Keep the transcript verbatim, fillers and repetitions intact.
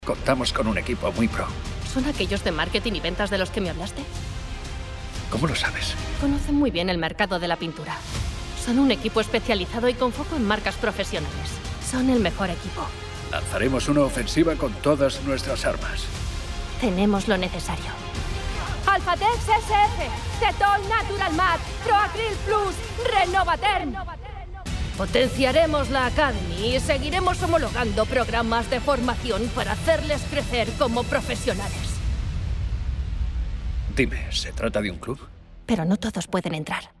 Contamos con un equipo muy pro. ¿Son aquellos de marketing y ventas de los que me hablaste? ¿Cómo lo sabes? Conocen muy bien el mercado de la pintura. Son un equipo especializado y con foco en marcas profesionales. Son el mejor equipo. Lanzaremos una ofensiva con todas nuestras armas. Tenemos lo necesario. Alphatex S F, Cetol Natural Matte, Proacryl Plus, Renovaterm. Potenciaremos la Academy y seguiremos homologando programas de formación para hacerles crecer como profesionales. Dime, ¿se trata de un club? Pero no todos pueden entrar.